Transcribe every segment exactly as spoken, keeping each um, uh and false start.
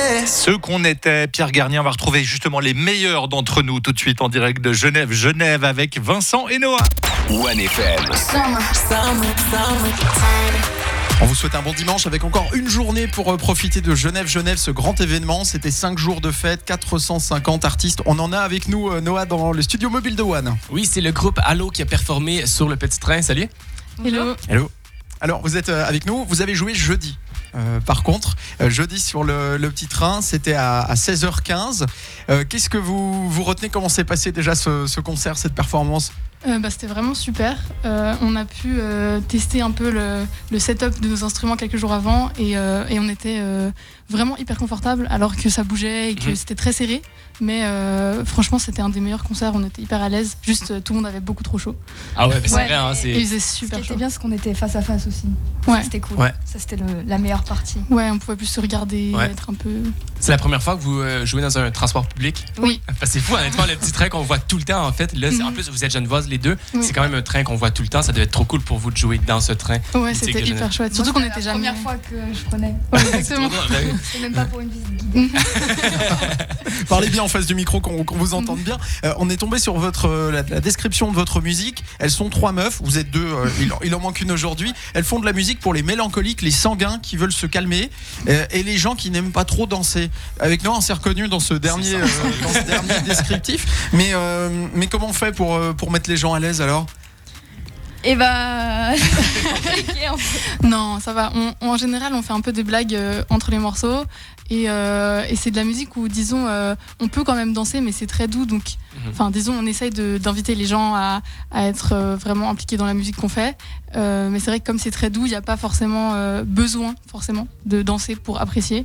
était. Ce qu'on était, Pierre Garnier, on va retrouver justement les meilleurs d'entre nous tout de suite en direct de Genève, Genève avec Vincent et Noah. One F M. Summer, summer, summertime. On vous souhaite un bon dimanche avec encore une journée pour profiter de Genève, Genève, ce grand événement. C'était cinq jours de fête, quatre cent cinquante artistes. On en a avec nous, Noah, dans le studio mobile de One. Oui, c'est le groupe Allo qui a performé sur le petit train. Salut. Hello. Hello. Alors, vous êtes avec nous, vous avez joué jeudi. Euh, par contre, euh, jeudi sur le, le petit train, c'était à, à seize heures quinze. Euh, qu'est-ce que vous, vous retenez? Comment s'est passé déjà ce, ce concert, cette performance? Euh, bah, c'était vraiment super. Euh, on a pu euh, tester un peu le, le setup de nos instruments quelques jours avant et, euh, et on était euh, vraiment hyper confortable alors que ça bougeait et que mmh. c'était très serré. Mais euh, franchement, c'était un des meilleurs concerts. On était hyper à l'aise. Juste, euh, tout le monde avait beaucoup trop chaud. Ah ouais, c'est ouais, vrai. Hein, c'est... Et il faisait Ce super qui chaud. était bien, c'est qu'on était face à face aussi. Ouais. Ça, c'était cool. Ouais. Ça, c'était le, la meilleure partie. Ouais, on pouvait plus se regarder, Ouais. être un peu. C'est la première fois que vous euh, jouez dans un transport public? Oui. Parce que c'est fou, honnêtement, le petit train qu'on voit tout le temps, en fait. Là, c'est- en plus, vous êtes genevoises les deux. Oui. C'est quand même un train qu'on voit tout le temps. Ça devait être trop cool pour vous de jouer dans ce train. Ouais, mythique c'était de hyper Genève. chouette. Surtout qu'on Moi, était c'était la jamais. première fois que je prenais. Ouais, C'est exactement. trop drôle, ouais. C'était même pas pour une visite guidée. Parlez bien en face du micro, qu'on, qu'on vous entende bien. Euh, on est tombé sur votre, euh, la, la description de votre musique. Elles sont trois meufs, vous êtes deux, euh, il, en, il en manque une aujourd'hui. Elles font de la musique pour les mélancoliques, les sanguins qui veulent se calmer euh, et les gens qui n'aiment pas trop danser. Avec nous, on s'est reconnu dans ce dernier, euh, dans ce dernier descriptif. Mais, euh, mais comment on fait pour, euh, pour mettre les gens à l'aise alors? Et bah. c'est compliqué, en fait. Non, ça va. On- en général, on fait un peu des blagues euh, entre les morceaux. Et, euh, et c'est de la musique où, disons, euh, on peut quand même danser, mais c'est très doux. Donc, enfin, Mhm. disons, on essaye de- d'inviter les gens à, à être euh, vraiment impliqués dans la musique qu'on fait. Euh, mais c'est vrai que comme c'est très doux, il n'y a pas forcément euh, besoin, forcément, de danser pour apprécier.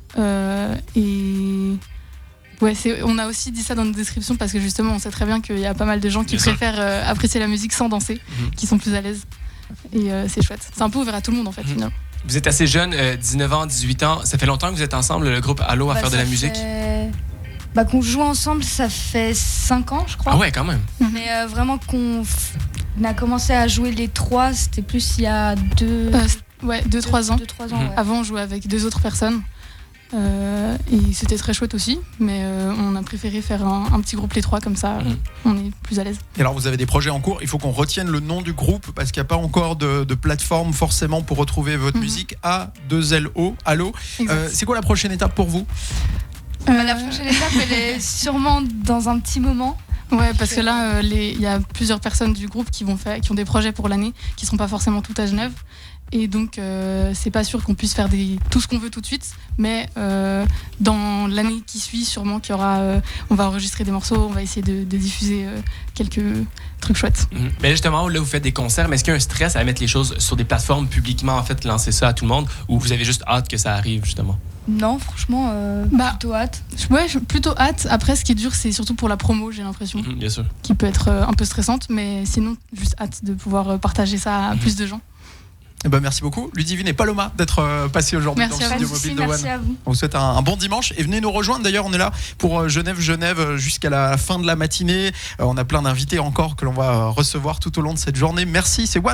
Euh, et. Ouais, c'est, on a aussi dit ça dans notre description parce que justement, on sait très bien qu'il y a pas mal de gens qui Bien sûr. préfèrent euh, apprécier la musique sans danser, Mhm. qui sont plus à l'aise. Et euh, c'est chouette. C'est un peu ouvert à tout le monde en fait, Mhm. finalement. Vous êtes assez jeune, euh, dix-neuf ans, dixhuit ans. Ça fait longtemps que vous êtes ensemble, le groupe Allo, à Bah, faire de ça la musique? fait- Bah, qu'on joue ensemble, ça fait cinq ans, je crois. Ah ouais, quand même. Mais euh, vraiment qu'on f- on a commencé à jouer les trois, c'était plus il y a deux. Euh, ouais, deux trois ans. Deux, trois ans, Mhm. ouais. Avant, on jouait avec deux autres personnes. Euh, et c'était très chouette aussi. Mais euh, on a préféré faire un, un petit groupe les trois, comme ça, Mhm. on est plus à l'aise. Et alors, vous avez des projets en cours. Il faut qu'on retienne le nom du groupe parce qu'il n'y a pas encore de, de plateforme forcément pour retrouver votre Mhm. musique. A deux L O, Allo. Exact. Euh, c'est quoi la prochaine étape pour vous? Bah, la prochaine étape, elle est sûrement dans un petit moment. Ouais, parce que là, euh, les- il y a plusieurs personnes du groupe qui, vont faire, qui ont des projets pour l'année, qui ne seront pas forcément toutes à Genève. Et donc, euh, c'est pas sûr qu'on puisse faire des, tout ce qu'on veut tout de suite. Mais euh, dans l'année qui suit, sûrement qu'il y aura. euh, on va enregistrer des morceaux, on va essayer de, de diffuser euh, quelques trucs chouettes. Mhm. Mais justement, là, vous faites des concerts, mais est-ce qu'il y a un stress à mettre les choses sur des plateformes publiquement, en fait, lancer ça à tout le monde, ou vous avez juste hâte que ça arrive, justement? Non, franchement, euh, Bah. plutôt hâte. Ouais, j'ai plutôt hâte. Après, ce qui est dur, c'est surtout pour la promo, j'ai l'impression, Mhm, bien sûr. qui peut être euh, un peu stressante. Mais sinon, juste hâte de pouvoir euh, partager ça à Mhm. plus de gens. Eh ben, merci beaucoup, Ludivine et Paloma, d'être euh, passés aujourd'hui Merci dans le à studio vous. mobile Merci, de merci One. à vous. On vous souhaite un, un bon dimanche et venez nous rejoindre. D'ailleurs, on est là pour euh, Genève, Genève euh, jusqu'à la fin de la matinée. Euh, on a plein d'invités encore que l'on va euh, recevoir tout au long de cette journée. Merci, c'est One.